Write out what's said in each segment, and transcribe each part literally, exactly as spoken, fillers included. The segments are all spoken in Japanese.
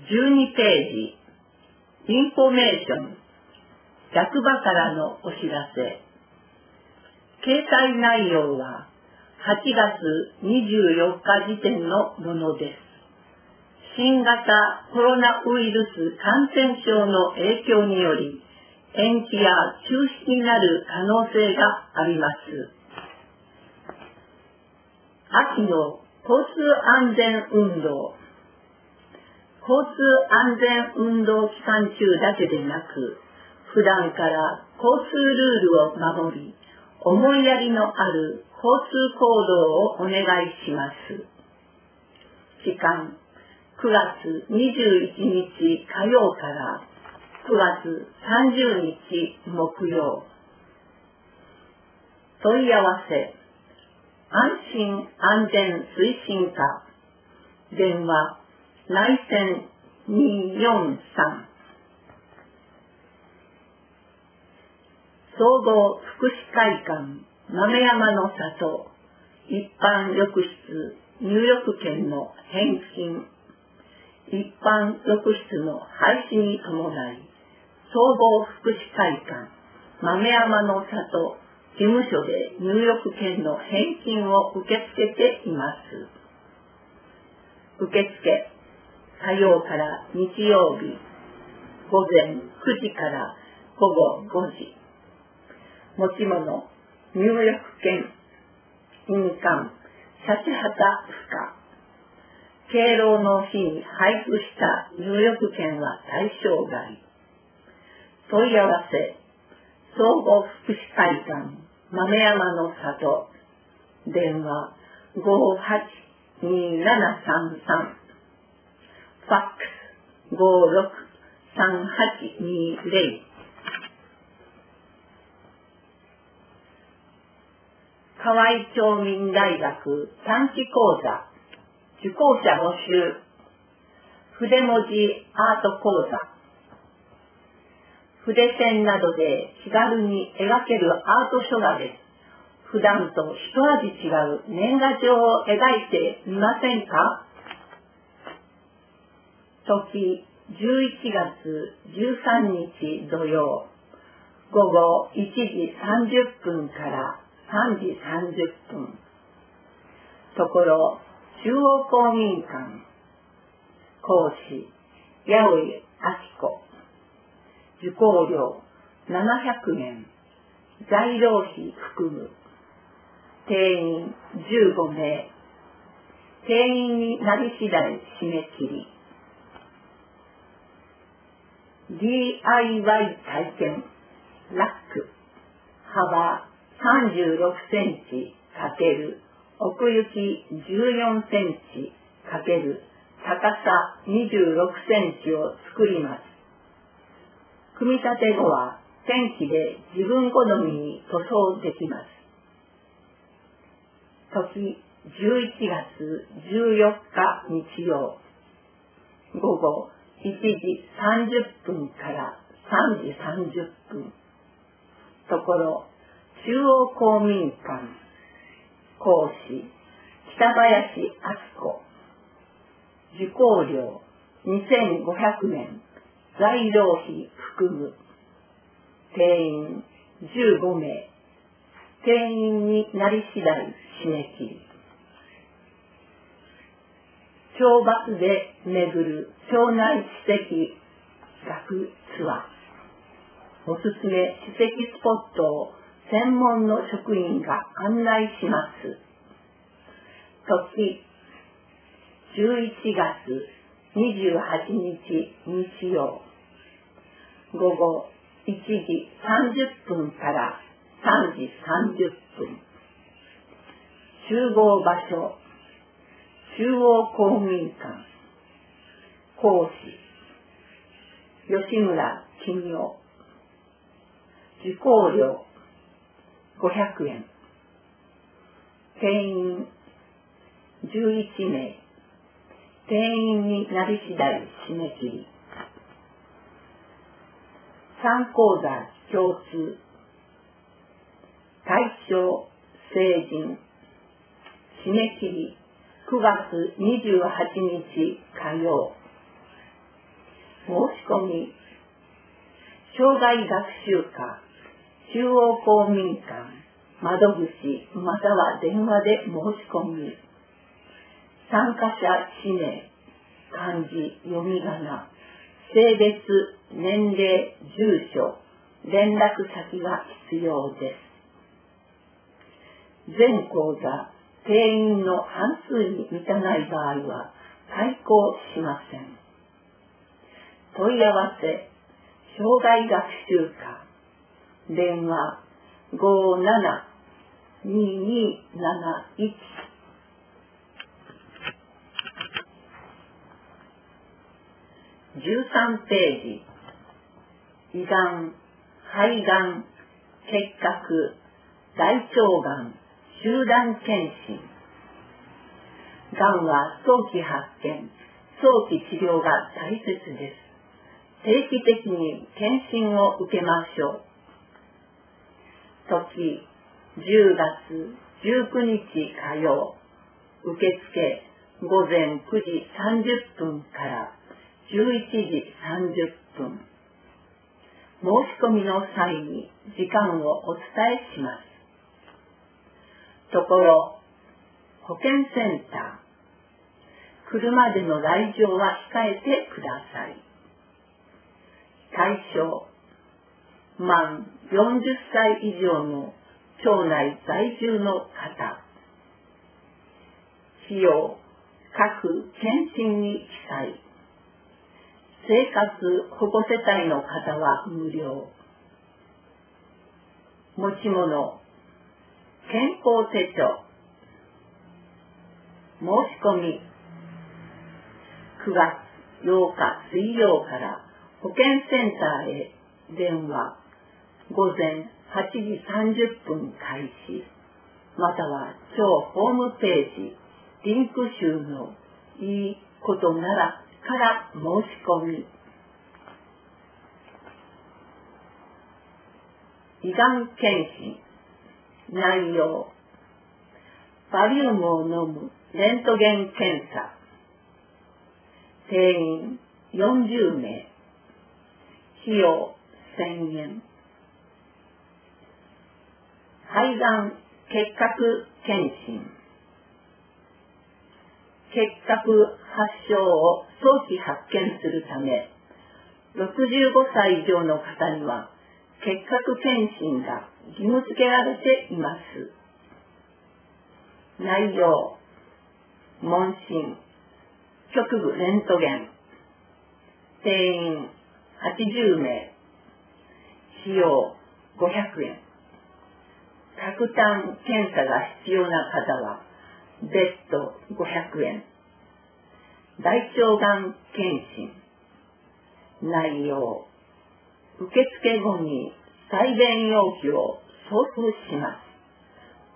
じゅうにページ、インフォメーション、役場からのお知らせ。掲載内容ははちがつにじゅうよっか時点のものです。新型コロナウイルス感染症の影響により、延期や中止になる可能性があります。秋の交通安全運動。交通安全運動期間中だけでなく、普段から交通ルールを守り、思いやりのある交通行動をお願いします。期間、くがつにじゅういちにち火曜からくがつさんじゅうにち木曜。問い合わせ、安心安全推進課、電話、内線にーよんさん。総合福祉会館豆山の里一般浴室入浴券の返金、一般浴室の廃止に伴い、総合福祉会館豆山の里事務所で入浴券の返金を受け付けています。受付、火曜から日曜日、午前くじから午後ごじ。持ち物、入浴券、印鑑、シャチハタ付加。敬老の日に配布した入浴券は対象外。問い合わせ、総合福祉会館豆山の里、電話ごーはちにーななさんさん、ファックスごーろくさんはちにーぜろ。河合町民大学短期講座、受講者募集、筆文字アート講座。筆線などで気軽に描けるアート書画です。普段と一味違う年賀状を描いてみませんか？時じゅういちがつじゅうさんにち土曜、午後いちじさんじゅっぷんからさんじさんじゅっぷん。ところ中央公民館。講師八尾井明子。受講料ななひゃくえん。材料費含む。定員じゅうごめい。定員になり次第締め切り。ディーアイワイ 体験ラック幅さんじゅうろくセンチ×奥行きじゅうよんセンチ×高さにじゅうろくセンチを作ります。組み立て後はペンキで自分好みに塗装できます。時じゅういちがつじゅうよっか日曜、午後いちじさんじゅっぷんからさんじさんじゅっぷん。ところ中央公民館。講師北林明子。受講料にせんごひゃくえん。材料費含む。定員じゅうごめい。定員になり次第締め切り。町バスで巡る町内史跡学ツアー。おすすめ史跡スポットを専門の職員が案内します。時じゅういちがつにじゅうはちにち日曜、午後いちじさんじゅっぷんからさんじさんじゅっぷん。集合場所中央公民館。講師吉村金代。受講料ごひゃくえん。定員じゅういちめい。定員になり次第締め切り。参講座共通。対象成人。締め切りくがつにじゅうはちにち火曜。 申し込み、障害学習課、中央公民館、窓口または電話で申し込み、参加者氏名、漢字、読み仮名、性別、年齢、住所、連絡先が必要です。全講座、定員の半数に満たない場合は開講しません。問い合わせ、障害学習課、電話ごーなな にーにーなないち。じゅうさんページ、胃がん、肺がん、結核、大腸がん、集団検診。がんは早期発見、早期治療が大切です。定期的に検診を受けましょう。時、じゅうがつじゅうくにち火曜、受付ごぜんくじさんじゅっぷんからじゅういちじさんじゅっぷん。申し込みの際に時間をお伝えします。ところ、保健センター、車での来場は控えてください。対象、満よんじゅっさい以上の町内在住の方。費用、各検診に記載。生活保護世帯の方は無料。持ち物、健康手帳。申し込み、くがつようか水曜から保健センターへ電話ごぜんはちじさんじゅっぷん開始、または町ホームページリンク集のいいことならから申し込み。胃がん検診。内容、バリウムを飲むレントゲン検査。定員よんじゅうめい。費用せんえん。肺がん結核検診。結核発症を早期発見するため、ろくじゅうごさい以上の方には結核検診が義務付けられています。内容、問診、局部レントゲン。定員はちじゅうめい。費用ごひゃくえん。各単検査が必要な方は別途ごひゃくえん。大腸がん検診。内容、受付後に採便要求を送付します。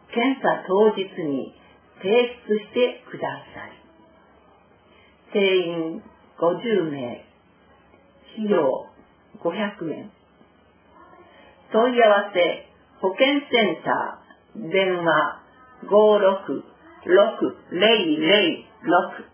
検査当日に提出してください。定員ごじゅうめい。費用ごひゃくえん。問い合わせ、保健センター、電話ごーろくろくぜろぜろろく。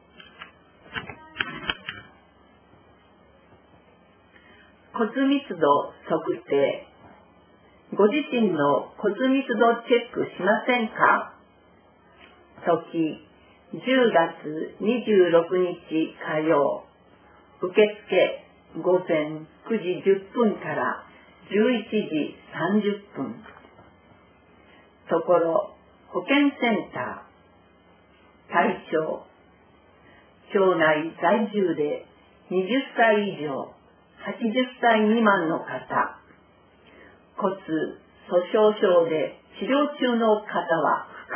骨密度測定。ご自身の骨密度チェックしませんか？時、じゅうがつにじゅうろくにち火曜、受付ごぜんくじじゅっぷんからじゅういちじさんじゅっぷん。ところ、保健センター。対象、町内在住ではたち以上、はちじゅっさい未満の方。骨粗鬆症で治療中の方は不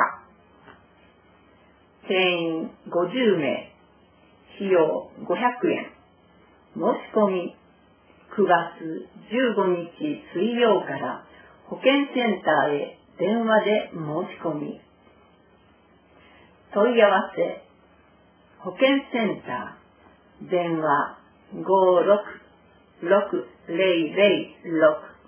可。定員ごじゅうめい。費用ごひゃくえん。申し込み、くがつじゅうごにち水曜から保健センターへ電話で申し込み。問い合わせ、保健センター、電話ごーろくろくぜろぜろろく。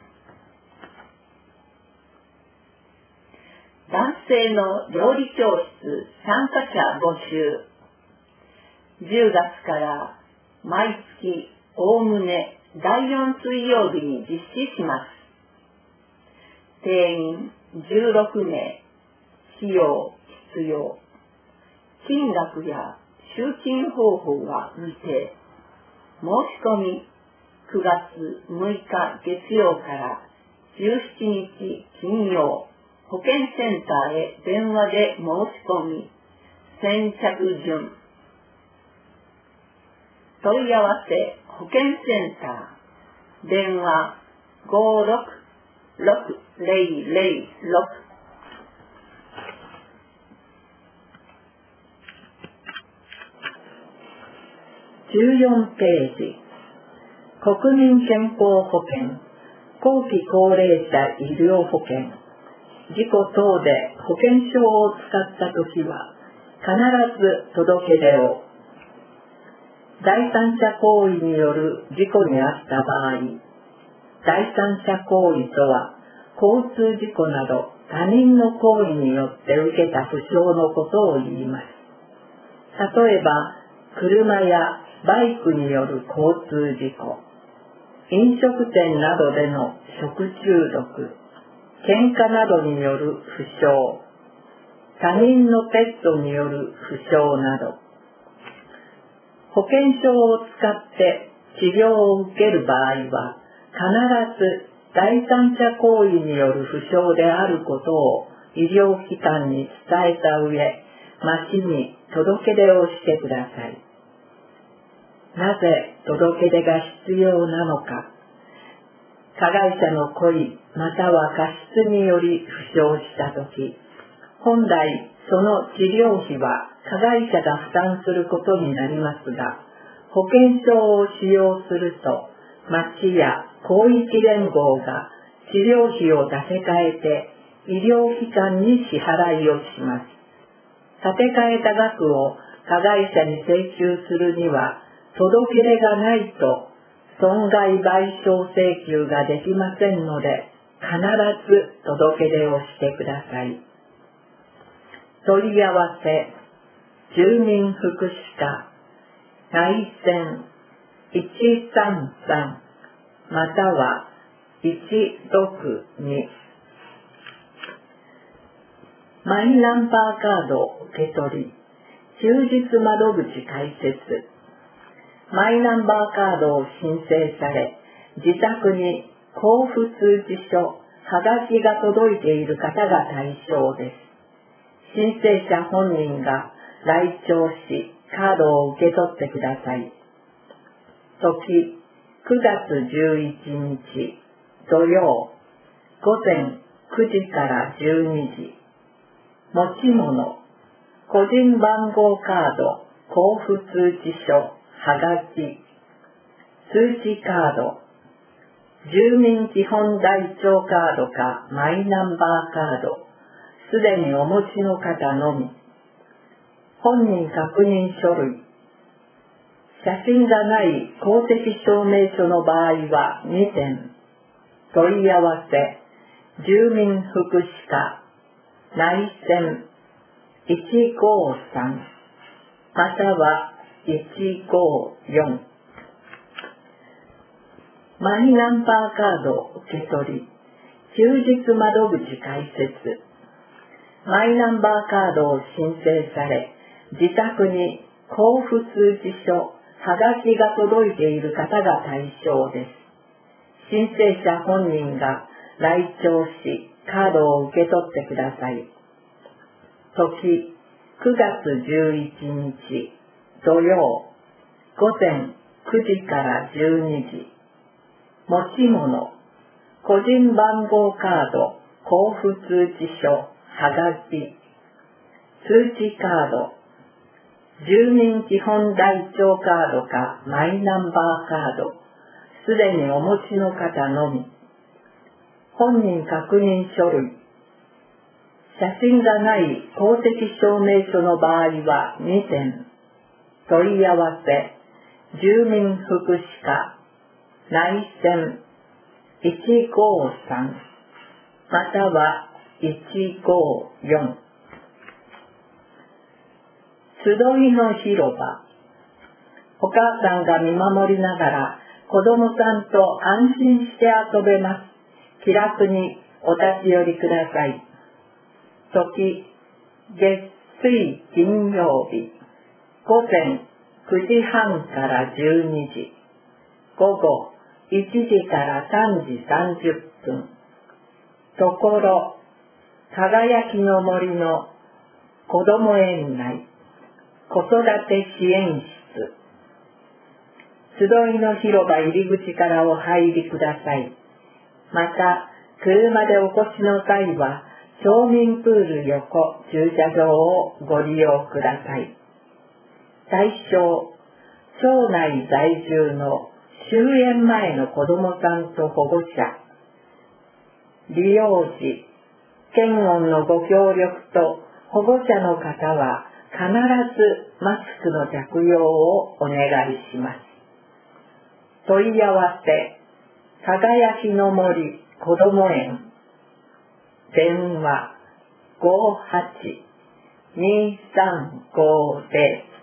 男性の料理教室参加者募集。じゅうがつから毎月おおむねだいよん水曜日に実施します。定員じゅうろくめい、費用必要。金額や集金方法は未定。申し込みくがつむいか月曜からじゅうしちにち金曜、保健センターへ電話で申し込み、先着順。問い合わせ保健センター、電話ごろくろくぜろぜろろく。じゅうよんページ、国民健康保険、後期高齢者医療保険、事故等で保険証を使ったときは、必ず届け出を。第三者行為による事故に遭った場合、第三者行為とは、交通事故など他人の行為によって受けた負傷のことを言います。例えば、車やバイクによる交通事故、飲食店などでの食中毒、喧嘩などによる負傷、他人のペットによる負傷など、保険証を使って治療を受ける場合は、必ず第三者行為による負傷であることを医療機関に伝えた上、町に届け出をしてください。なぜ届け出が必要なのか。加害者の故意または過失により負傷したとき、本来その治療費は加害者が負担することになりますが、保険証を使用すると、町や広域連合が治療費を立て替えて医療機関に支払いをします。立て替えた額を加害者に請求するには、届け出がないと損害賠償請求ができませんので、必ず届け出をしてください。問い合わせ、住民福祉課、内線いちさんさんまたはいちろくに。マイナンバーカード受け取り、休日窓口開設。マイナンバーカードを申請され、自宅に交付通知書、はがきが届いている方が対象です。申請者本人が来庁し、カードを受け取ってください。時、くがつじゅういちにち土曜、ごぜんくじからじゅうにじ。持ち物、個人番号カード、交付通知書、はがき、通知カード、住民基本台帳カードかマイナンバーカード、すでにお持ちの方のみ。本人確認書類。写真がない公的証明書の場合はにてん。問い合わせ、住民福祉課、内線いちごさんまたはいちごよん。マイナンバーカード受け取り、休日窓口開設。マイナンバーカードを申請され、自宅に交付通知書、はがきが届いている方が対象です。申請者本人が来庁し、カードを受け取ってください。時、くがつじゅういちにち土曜、ごぜんくじからじゅうにじ。持ち物、個人番号カード、交付通知書、はがき、通知カード、住民基本台帳カードかマイナンバーカード、すでにお持ちの方のみ。本人確認書類。写真がない公的証明書の場合はにてん。問い合わせ、住民福祉課、内線いちごさんまたはいちごよん。集いの広場。お母さんが見守りながら子供さんと安心して遊べます。気楽にお立ち寄りください。時、月水金曜日、午前くじはんからじゅうにじ、午後いちじからさんじさんじゅっぷん。ところ、輝きの森の子ども園内、子育て支援室。集いの広場入り口からお入りください。また、車でお越しの際は、町民プール横駐車場をご利用ください。対象、町内在住の終園前の子どもさんと保護者。利用時、検温のご協力と保護者の方は必ずマスクの着用をお願いします。問い合わせ、輝きの森こども園。電話ごはちにさんごゼロ。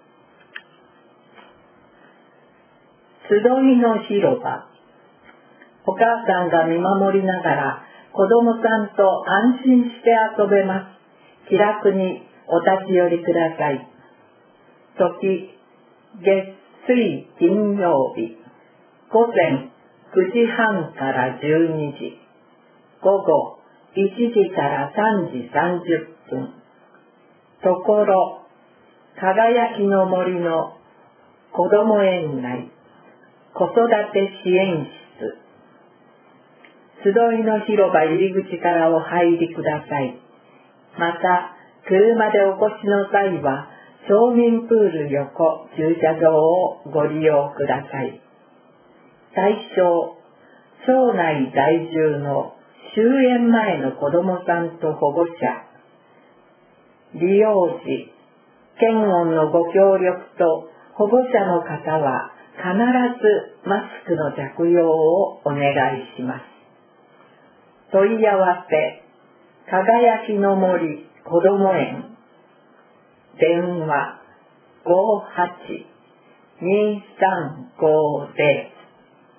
集いの広場。お母さんが見守りながら子供さんと安心して遊べます。気楽にお立ち寄りください。時、月水金曜日、午前くじはんからじゅうにじ、午後いちじからさんじさんじゅっぷん。ところ、輝きの森の子ども園内、子育て支援室。集いの広場入り口からお入りください。また、車でお越しの際は、町民プール横駐車場をご利用ください。対象、町内在住の終園前の子どもさんと保護者。利用時、検温のご協力と保護者の方は必ずマスクの着用をお願いします。問い合わせ、輝きの森こども園。電話ごはちにさんごゼロ。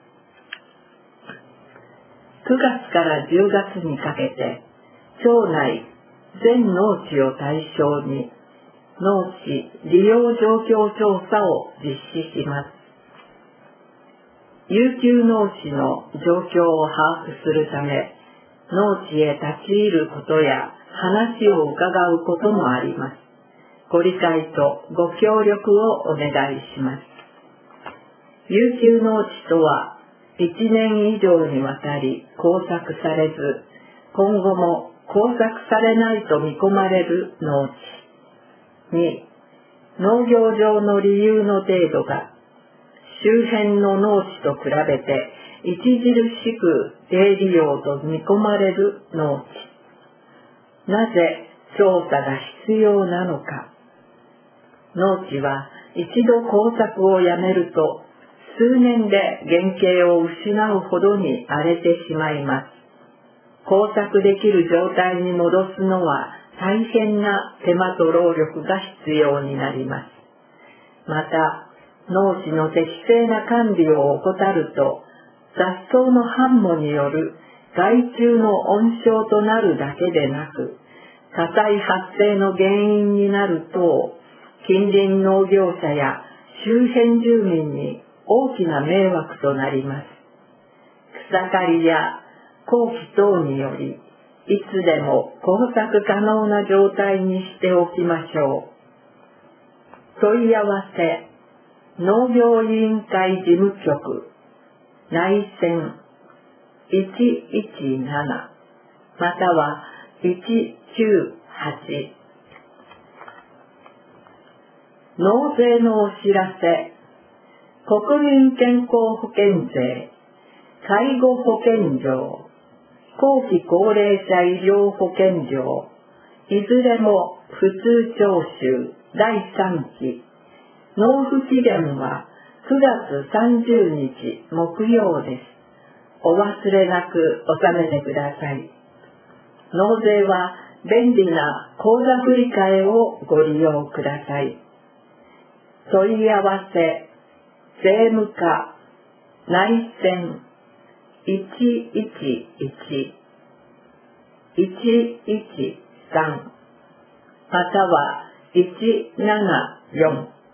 くがつからじゅうがつにかけて、町内全農地を対象に農地利用状況調査を実施します。遊休農地の状況を把握するため、農地へ立ち入ることや話を伺うこともあります。ご理解とご協力をお願いします。遊休農地とは、いちねん以上にわたり耕作されず、今後も耕作されないと見込まれる農地。に、農業上の理由の程度が、周辺の農地と比べて著しく低利用と見込まれる農地。なぜ調査が必要なのか。農地は一度耕作をやめると、数年で原型を失うほどに荒れてしまいます。耕作できる状態に戻すのは大変な手間と労力が必要になります。また、農地の適正な管理を怠ると、雑草の繁茂による害虫の温床となるだけでなく、火災発生の原因になると、近隣農業者や周辺住民に大きな迷惑となります。草刈りや工期等により、いつでも耕作可能な状態にしておきましょう。問い合わせ、農業委員会事務局、内線いちいちなな、またはいちきゅうはち。納税のお知らせ、国民健康保険税、介護保険料、後期高齢者医療保険料、いずれも普通徴収だいさんき、納付期限はくがつさんじゅうにち木曜です。お忘れなく納めてください。納税は便利な口座振替をご利用ください。問い合わせ、税務課内線いちいちいち、いちいちさん、またはいちななよん。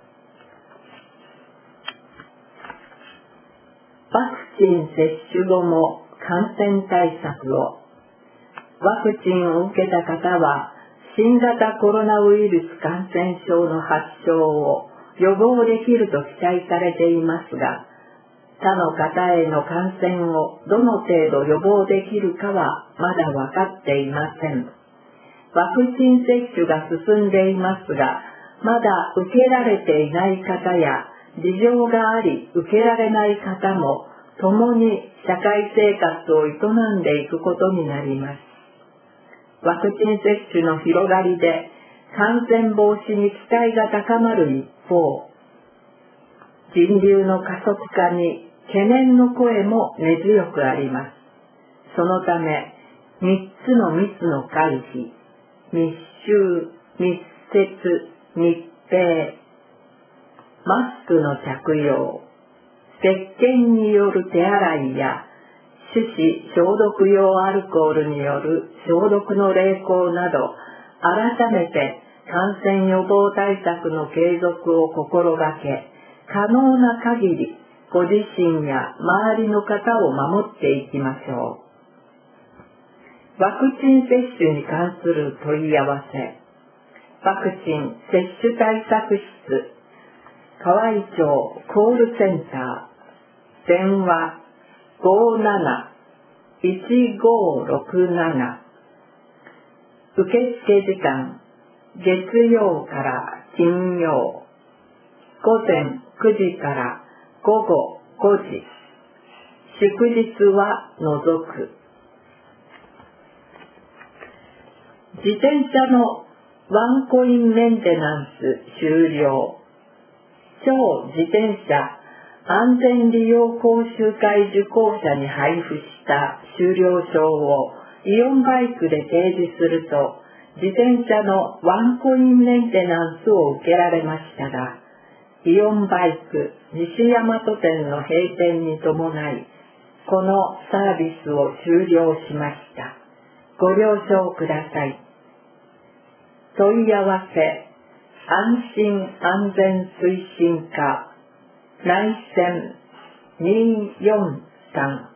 ワクチン接種後も感染対策を。ワクチンを受けた方は新型コロナウイルス感染症の発症を予防できると期待されていますが、他の方への感染をどの程度予防できるかはまだ分かっていません。ワクチン接種が進んでいますが、まだ受けられていない方や事情があり受けられない方も共に社会生活を営んでいくことになります。ワクチン接種の広がりで感染防止に期待が高まる一方、人流の加速化に懸念の声も根強くあります。そのため、みっつの密の回避、密集、密接、密閉、マスクの着用、石鹸による手洗いや手指消毒用アルコールによる消毒の励行など、改めて感染予防対策の継続を心がけ、可能な限りご自身や周りの方を守っていきましょう。ワクチン接種に関する問い合わせ。ワクチン接種対策室、河合町コールセンター、電話ごーなないちごろくなな。受付時間、月曜から金曜、午前くじから午後ごじ、祝日は除く。自転車のワンコインメンテナンス終了。超自転車安全利用講習会受講者に配布した終了証をイオンバイクで提示すると、自転車のワンコインメンテナンスを受けられましたが、イオンバイク西大和店の閉店に伴い、このサービスを終了しました。ご了承ください。問い合わせ、安心安全推進課、内線にーよんさん。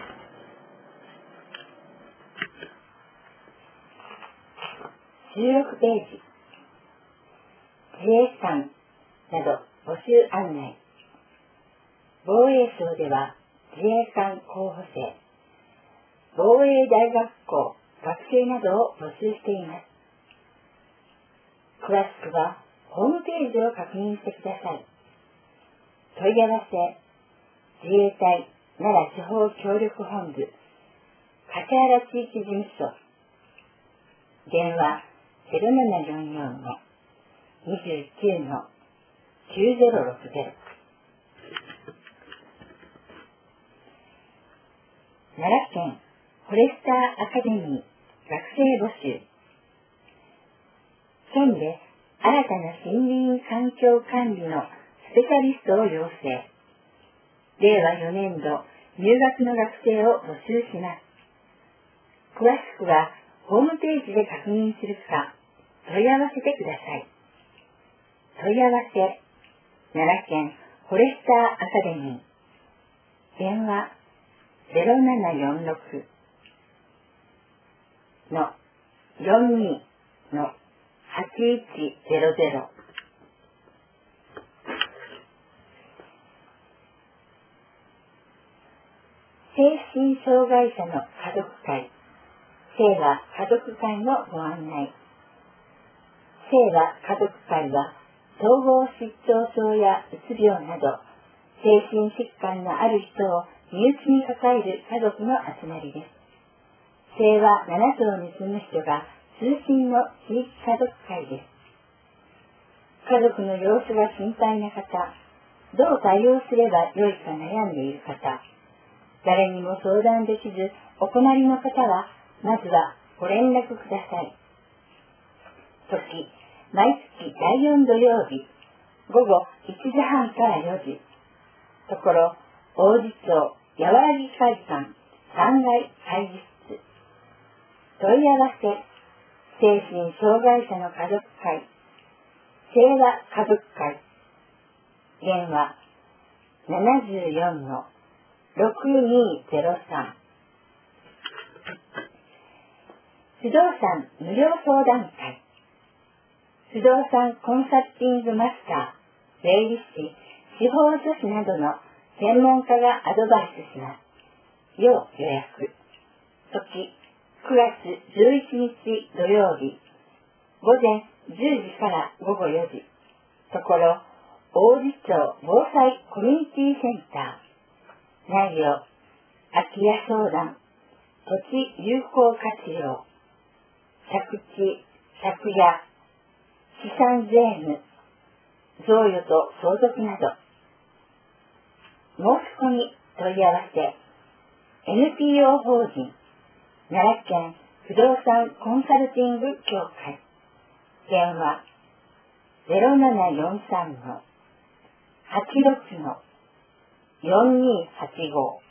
じゅうろくページ、自衛官など募集案内。防衛省では自衛官候補生、防衛大学校学生などを募集しています。詳しくはホームページを確認してください。問い合わせ、自衛隊奈良地方協力本部橿原地域事務所、電話 ゼロななよんよん の にじゅうきゅう の きゅうゼロろくゼロ。奈良県フォレスターアカデミー学生募集。県で新たな森林環境管理のスペシャリストを養成。れいわよねんど入学の学生を募集します。詳しくはホームページで確認するか問い合わせてください。問い合わせ、奈良県フォレスターアカデミー、電話ゼロななよんろくのよんにのはちいちゼロゼロ。精神障害者の家族会、聖和家族会のご案内。聖和家族会は、統合失調症やうつ病など、精神疾患のある人を身内に抱える家族の集まりです。聖和なな棟に住む人が中心の地域家族会です。家族の様子が心配な方、どう対応すればよいか悩んでいる方、誰にも相談できずお困りの方は、まずはご連絡ください。時、毎月だいよん土曜日、午後いちじはんからよじ。ところ、 王子町やわらぎ会館さんがい会議室。問い合わせ、精神障害者の家族会、清和家族会。電話ななよんのろくにーぜろさん。不動産無料相談会。不動産コンサルティングマスター、税理士、司法書士などの専門家がアドバイスします。要予約。時、くがつじゅういちにち土曜日、午前じゅうじからごごよじ。ところ、王子町防災コミュニティセンター。内容、空き家相談、土地有効活用、借地、借家、資産税務、贈与と相続など。申し込み問い合わせ、エヌピーオー 法人奈良県不動産コンサルティング協会。電話ゼロななよんさんのはちろくのよんにーはちご。